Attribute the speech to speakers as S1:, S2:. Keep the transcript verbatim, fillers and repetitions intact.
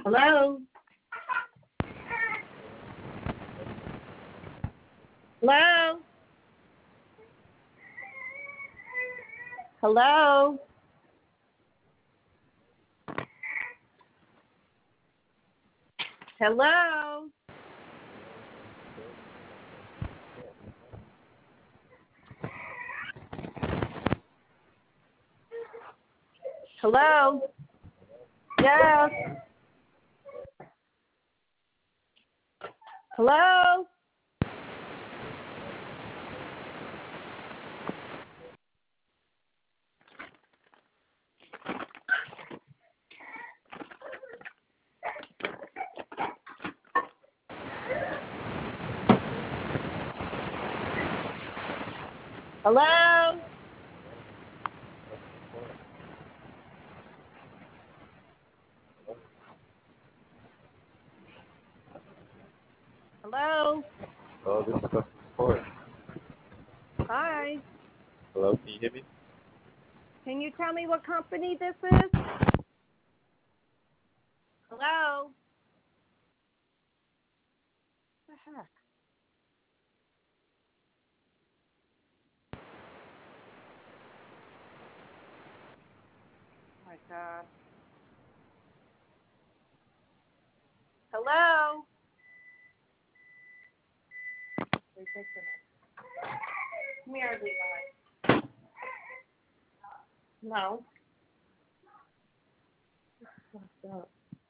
S1: Hello? Hello? Hello? Hello? Hello? Yes? Hello? Hello? Hello?
S2: Hello, this is customer support.
S1: Hi.
S2: Hello, can you hear me?
S1: Can you tell me what company this is? Hello? What the heck? Oh my God. Hello? Ridiculous. Come here, Levi. No. This is fucked up.